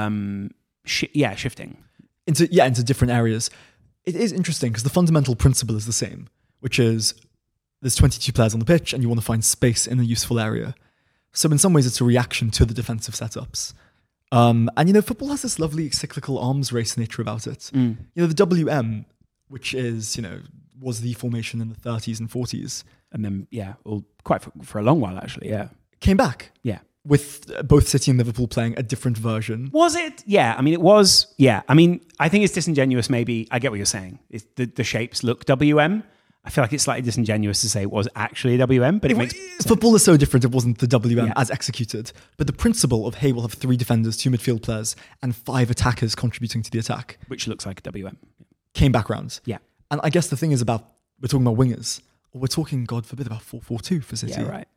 shifting into different areas. It is interesting because the fundamental principle is the same, which is there's 22 players on the pitch and you want to find space in a useful area. So in some ways, it's a reaction to the defensive setups. Football has this lovely cyclical arms race nature about it. The WM, which is, was the formation in the 30s and 40s. And then, quite for a long while, actually, came back. Yeah. With both City and Liverpool playing a different version. Was it? Yeah. I mean, it was. Yeah. I mean, I think it's disingenuous, maybe. I get what you're saying. The shapes look WM. I feel like it's slightly disingenuous to say it was actually a WM, but it makes sense. Football is so different. It wasn't the WM as executed. But the principle of, hey, we'll have 3 defenders, 2 midfield players, and 5 attackers contributing to the attack. Which looks like a WM. Came back round. Yeah. And I guess the thing is we're talking about wingers. Or we're talking, God forbid, about 4-4-2 for City. Yeah, right.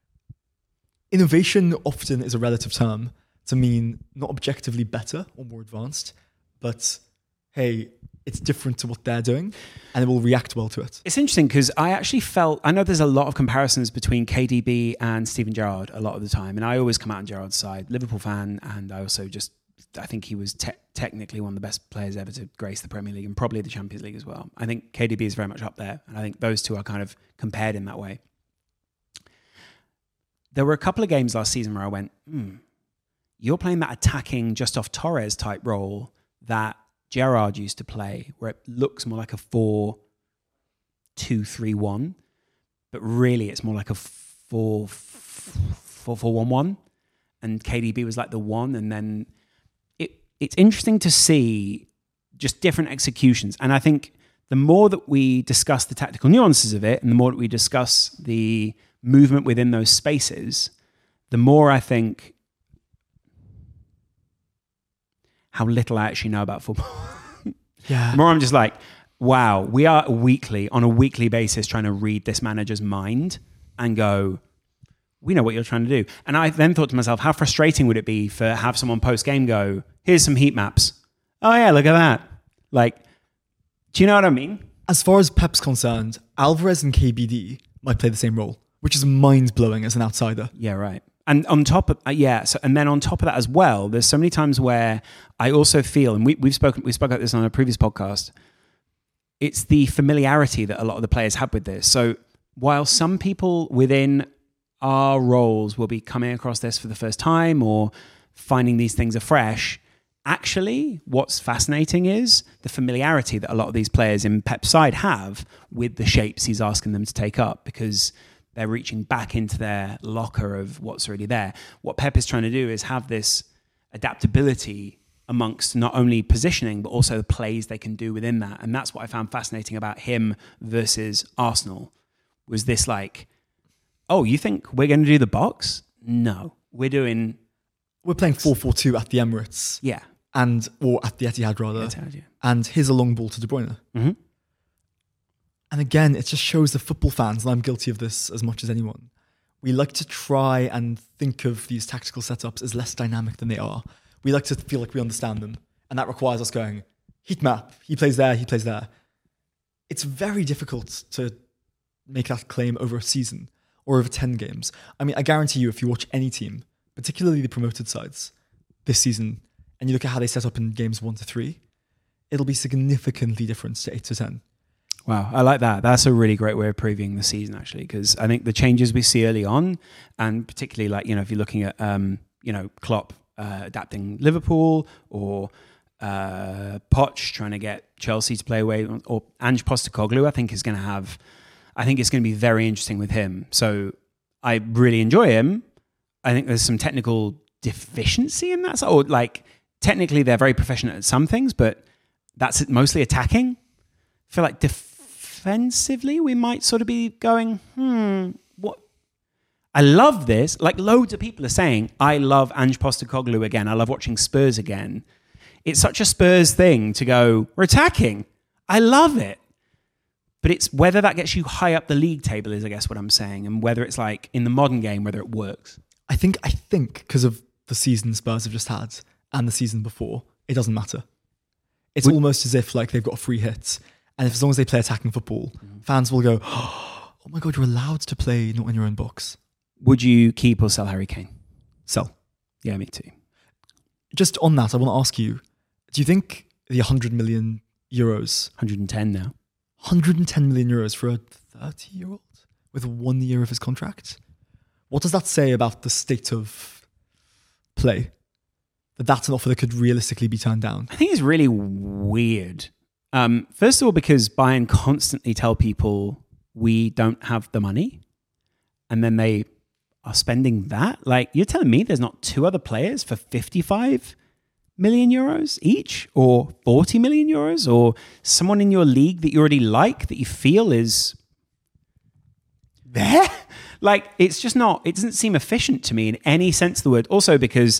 Innovation often is a relative term to mean not objectively better or more advanced, but hey, it's different to what they're doing and it will react well to it. It's interesting because I know there's a lot of comparisons between KDB and Steven Gerrard a lot of the time. And I always come out on Gerrard's side, Liverpool fan. And I also I think he was technically one of the best players ever to grace the Premier League and probably the Champions League as well. I think KDB is very much up there. And I think those two are kind of compared in that way. There were a couple of games last season where I went, you're playing that attacking just off Torres type role that Gerrard used to play, where it looks more like a 4-2-3-1, but really it's more like a 4-4-1-1, and KDB was like the 1, and then it's interesting to see just different executions. And I think the more that we discuss the tactical nuances of it, and the more that we discuss the movement within those spaces, the more I think how little I actually know about football. Yeah. The more I'm just like, wow, we are on a weekly basis trying to read this manager's mind and go, we know what you're trying to do. And I then thought to myself, how frustrating would it be for have someone post-game go, here's some heat maps. Oh yeah, look at that. Like, do you know what I mean? As far as Pep's concerned, Alvarez and KBD might play the same role, which is mind-blowing as an outsider. Yeah, right. And on top of then on top of that as well, there's so many times where I also feel, and we spoke about this on a previous podcast, it's the familiarity that a lot of the players have with this. So while some people within our roles will be coming across this for the first time or finding these things afresh, actually what's fascinating is the familiarity that a lot of these players in Pep's side have with the shapes he's asking them to take up, because they're reaching back into their locker of what's already there. What Pep is trying to do is have this adaptability amongst not only positioning, but also the plays they can do within that. And that's what I found fascinating about him versus Arsenal, was this like, oh, you think we're going to do the box? No, we're playing 4-4-2 at the Emirates. Yeah. Or at the Etihad rather. Etihad, yeah. And here's a long ball to De Bruyne. Mm-hmm. And again, it just shows the football fans, and I'm guilty of this as much as anyone. We like to try and think of these tactical setups as less dynamic than they are. We like to feel like we understand them. And that requires us going, heat map, he plays there, he plays there. It's very difficult to make that claim over a season or over 10 games. I mean, I guarantee you, if you watch any team, particularly the promoted sides this season, and you look at how they set up in games 1 to 3, it'll be significantly different to 8 to 10. Wow, I like that. That's a really great way of previewing the season, actually, because I think the changes we see early on, and particularly like, if you're looking at, Klopp adapting Liverpool, or Poch trying to get Chelsea to play away, or Ange Postecoglou, I think it's going to be very interesting with him. So I really enjoy him. I think there's some technical deficiency in that? Or like, technically they're very proficient at some things, but that's mostly attacking. I feel like defensively we might sort of be going, what? I love this. Like loads of people are saying, I love Ange Postecoglou again. I love watching Spurs again. It's such a Spurs thing to go, we're attacking. I love it. But it's whether that gets you high up the league table is, I guess, what I'm saying. And whether it's like in the modern game, whether it works. I think because of the season Spurs have just had and the season before, it doesn't matter. It's almost as if like they've got a free hit. And as long as they play attacking football, fans will go, oh my God, you're allowed to play not in your own box. Would you keep or sell Harry Kane? Sell. Yeah, me too. Just on that, I want to ask you, do you think the 100 million euros... 110 now. 110 million euros for a 30-year-old with 1 year of his contract? What does that say about the state of play? That's an offer that could realistically be turned down. I think it's really weird. First of all, because Bayern constantly tell people we don't have the money, and then they are spending that. Like, you're telling me there's not two other players for 55 million euros each, or 40 million euros, or someone in your league that you already like, that you feel is there? Like, it's just not, it doesn't seem efficient to me in any sense of the word. Also because,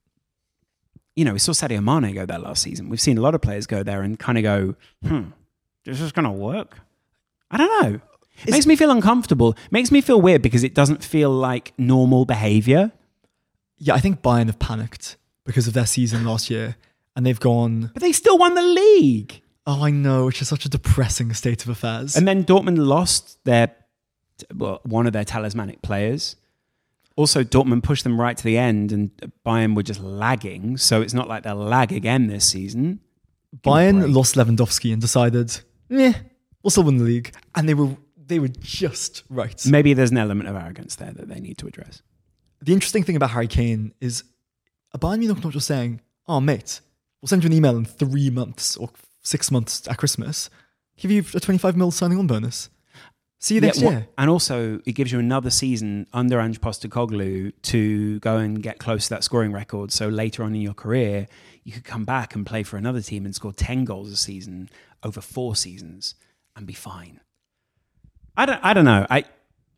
you know, we saw Sadio Mane go there last season. We've seen a lot of players go there and kind of go, this is going to work? I don't know. It makes me feel uncomfortable. It makes me feel weird because it doesn't feel like normal behavior. Yeah, I think Bayern have panicked because of their season last year, and they've gone... But they still won the league. Oh, I know, which is such a depressing state of affairs. And then Dortmund lost one of their talismanic players. Also, Dortmund pushed them right to the end, and Bayern were just lagging, so it's not like they'll lag again this season. Bayern lost Lewandowski and decided, we'll still win the league. And they were just right. Maybe there's an element of arrogance there that they need to address. The interesting thing about Harry Kane is Bayern Munich not just saying, oh, mate, we'll send you an email in 3 months or 6 months at Christmas, give you a 25 mil signing on bonus. See you next year. And also, it gives you another season under Ange Postecoglou to go and get close to that scoring record. So later on in your career, you could come back and play for another team and score 10 goals a season over 4 seasons and be fine. I don't know. I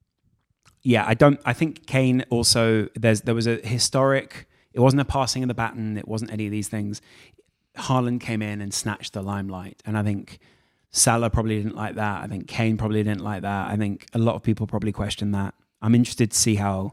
think Kane also, there was a historic, it wasn't a passing of the baton, it wasn't any of these things. Haaland came in and snatched the limelight. And I think Salah probably didn't like that. I think Kane probably didn't like that. I think a lot of people probably question that. I'm interested to see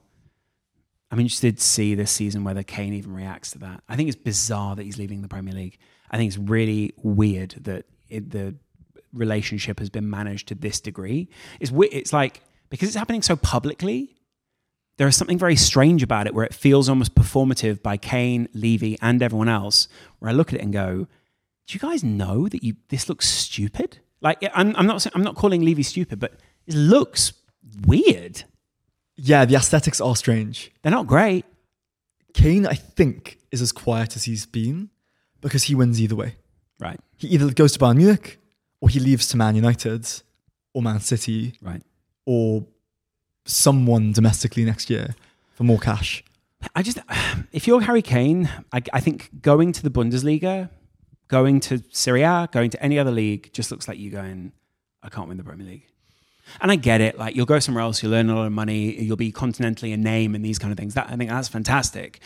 this season whether Kane even reacts to that. I think it's bizarre that he's leaving the Premier League. I think it's really weird that the relationship has been managed to this degree. It's like, because it's happening so publicly, there is something very strange about it where it feels almost performative by Kane, Levy, and everyone else, where I look at it and go, do you guys know that this looks stupid? Like, I'm not calling Levy stupid, but it looks weird. Yeah, the aesthetics are strange. They're not great. Kane, I think, is as quiet as he's been because he wins either way. Right. He either goes to Bayern Munich or he leaves to Man United or Man City. Right. Or someone domestically next year for more cash. If you're Harry Kane, I think going to the Bundesliga, going to Serie A, going to any other league just looks like you going, I can't win the Premier League. And I get it. Like, you'll go somewhere else, you'll earn a lot of money, you'll be continentally a name and these kind of things. I think that's fantastic.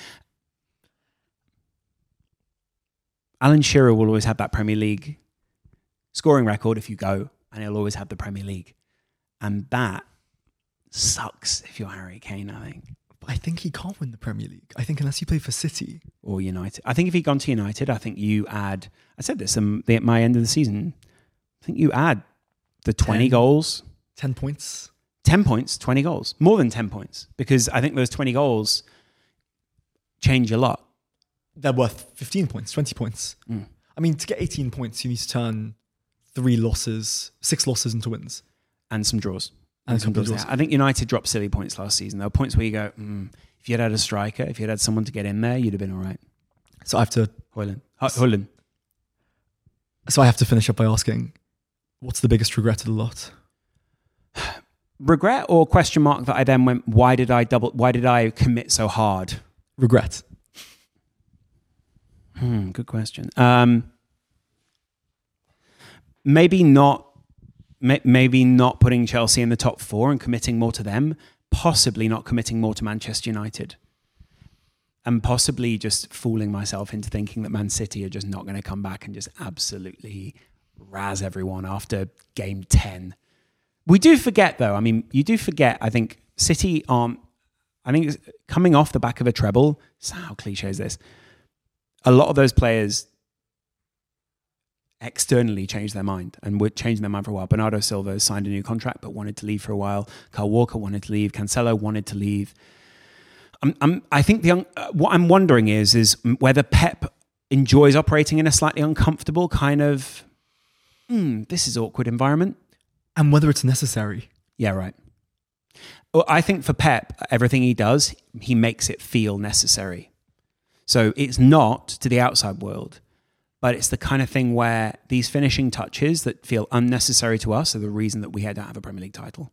Alan Shearer will always have that Premier League scoring record if you go, and he'll always have the Premier League. And that sucks if you're Harry Kane, I think. But I think he can't win the Premier League. I think unless you play for City. Or United. I think if he'd gone to United, I think you add, I said this at my end of the season, I think you add the 20 goals. 10 points. 10 points, 20 goals. More than 10 points. Because I think those 20 goals change a lot. They're worth 15 points, 20 points. Mm. I mean, to get 18 points, you need to turn 6 losses into wins. And some draws. And some draws. I think United dropped silly points last season. There were points where you go, if you had a striker, if you had someone to get in there, you'd have been all right. So I have to... Højlund. So I have to finish up by asking, what's the biggest regret of the lot? Regret or question mark that I then went, why did I commit so hard? Regret. Good question. Maybe not putting Chelsea in the top 4 and committing more to them. Possibly not committing more to Manchester United. And possibly just fooling myself into thinking that Man City are just not going to come back and just absolutely razz everyone after game 10. We do forget, though. I mean, you do forget, I think, City aren't... I think coming off the back of a treble, how cliche is this? A lot of those players externally changed their mind and were changing their mind for a while. Bernardo Silva signed a new contract but wanted to leave for a while. Kyle Walker wanted to leave. Cancelo wanted to leave. I think what I'm wondering is whether Pep enjoys operating in a slightly uncomfortable kind of, this is awkward environment. And whether it's necessary. Yeah, right. Well, I think for Pep, everything he does, he makes it feel necessary. So it's not to the outside world, but it's the kind of thing where these finishing touches that feel unnecessary to us are the reason that we don't have a Premier League title.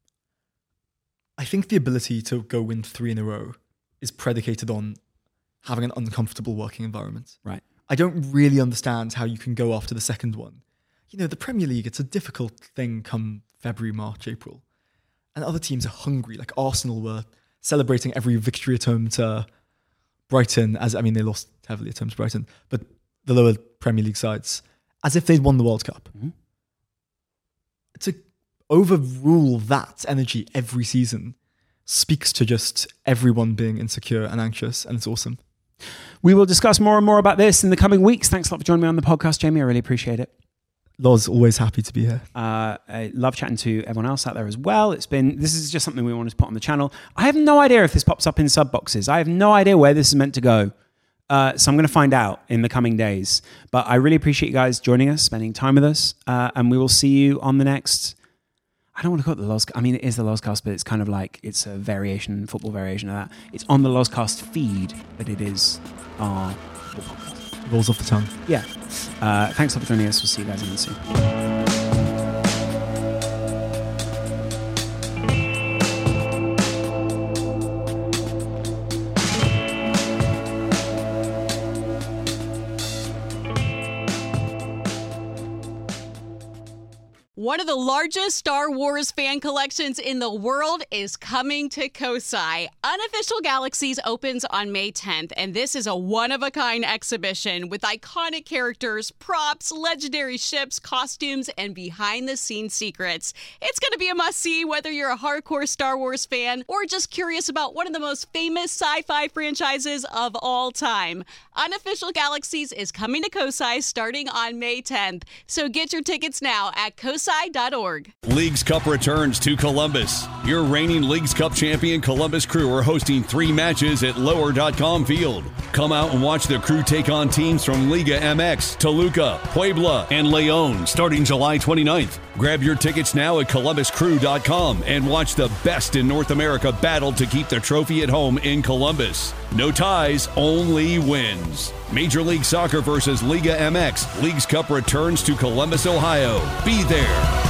I think the ability to go win 3 in a row is predicated on having an uncomfortable working environment. Right. I don't really understand how you can go after the second one. You know, the Premier League, it's a difficult thing come February, March, April. And other teams are hungry, like Arsenal were celebrating every victory at home to Brighton, they lost heavily at home to Brighton, but the lower Premier League sides, as if they'd won the World Cup. Mm-hmm. To overrule that energy every season speaks to just everyone being insecure and anxious, and it's awesome. We will discuss more and more about this in the coming weeks. Thanks a lot for joining me on the podcast, Jamie. I really appreciate it. Loz, always happy to be here. I love chatting to everyone else out there as well. This is just something we wanted to put on the channel. I have no idea if this pops up in sub boxes. I have no idea where this is meant to go. So I'm going to find out in the coming days. But I really appreciate you guys joining us, spending time with us. And we will see you on the next... I don't want to call it the Lozcast. I mean, it is the Lozcast, but it's kind of like it's a variation, football variation of that. It's on the Lozcast feed, but it is our football podcast. Rolls off the tongue. Yeah. Thanks a lot for joining us. We'll see you guys again soon. One of the largest Star Wars fan collections in the world is coming to Kosai. Unofficial Galaxies opens on May 10th, and this is a one-of-a-kind exhibition with iconic characters, props, legendary ships, costumes, and behind-the-scenes secrets. It's going to be a must-see whether you're a hardcore Star Wars fan or just curious about one of the most famous sci-fi franchises of all time. Unofficial Galaxies is coming to Kosai starting on May 10th, so get your tickets now at Kosai.org. Leagues Cup returns to Columbus. Your reigning Leagues Cup champion Columbus Crew are hosting 3 matches at Lower.com Field. Come out and watch the Crew take on teams from Liga MX, Toluca, Puebla, and León starting July 29th. Grab your tickets now at ColumbusCrew.com and watch the best in North America battle to keep the trophy at home in Columbus. No ties, only wins. Major League Soccer versus Liga MX. Leagues Cup returns to Columbus, Ohio. Be there.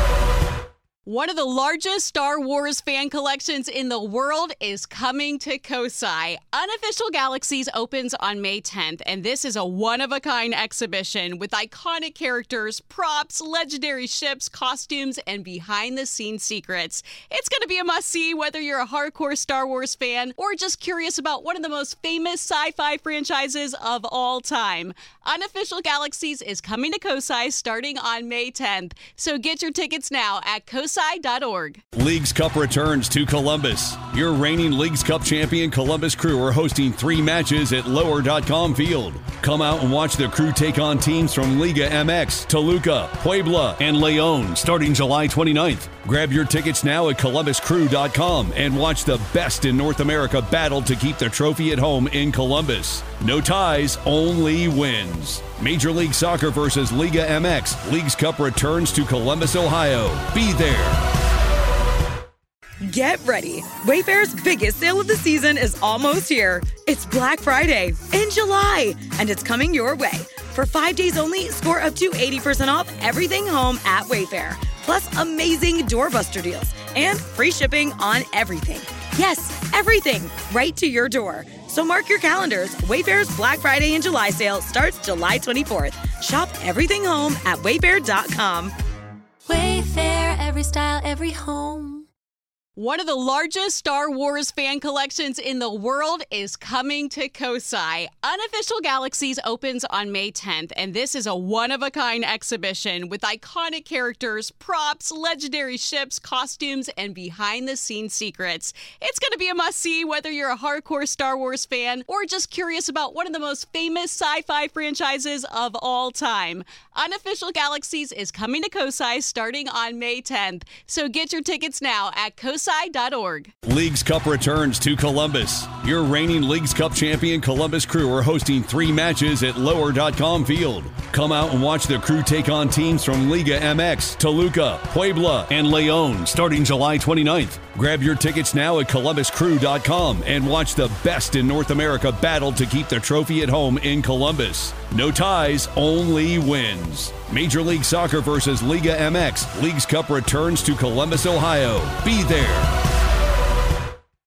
One of the largest Star Wars fan collections in the world is coming to Kosai. Unofficial Galaxies opens on May 10th, and this is a one-of-a-kind exhibition with iconic characters, props, legendary ships, costumes, and behind-the-scenes secrets. It's going to be a must-see whether you're a hardcore Star Wars fan or just curious about one of the most famous sci-fi franchises of all time. Unofficial Galaxies is coming to Kosai starting on May 10th, so get your tickets now at Kosai.org. Leagues Cup returns to Columbus. Your reigning Leagues Cup champion Columbus Crew are hosting 3 matches at Lower.com Field. Come out and watch the Crew take on teams from Liga MX, Toluca, Puebla, and León starting July 29th. Grab your tickets now at ColumbusCrew.com and watch the best in North America battle to keep the trophy at home in Columbus. No ties, only wins. Major League Soccer versus Liga MX. Leagues Cup returns to Columbus, Ohio. Be there. Get ready. Wayfair's biggest sale of the season is almost here. It's Black Friday in July, and it's coming your way. For 5 days only, score up to 80% off everything home at Wayfair. Plus amazing doorbuster deals and free shipping on everything. Yes, everything, right to your door. So mark your calendars. Wayfair's Black Friday and July sale starts July 24th. Shop everything home at wayfair.com. Wayfair, every style, every home. One of the largest Star Wars fan collections in the world is coming to Kosai. Unofficial Galaxies opens on May 10th, and this is a one-of-a-kind exhibition with iconic characters, props, legendary ships, costumes, and behind-the-scenes secrets. It's going to be a must-see whether you're a hardcore Star Wars fan or just curious about one of the most famous sci-fi franchises of all time. Unofficial Galaxies is coming to Kosai starting on May 10th, so get your tickets now at kosai.org. Leagues Cup returns to Columbus. Your reigning Leagues Cup champion Columbus Crew are hosting 3 matches at lower.com field. Come out and watch the Crew take on teams from Liga MX, Toluca, Puebla, and León starting July 29th. Grab your tickets now at columbuscrew.com and watch the best in North America battle to keep the trophy at home in Columbus. No ties, only wins. Major League Soccer versus Liga MX. Leagues Cup returns to Columbus, Ohio. Be there.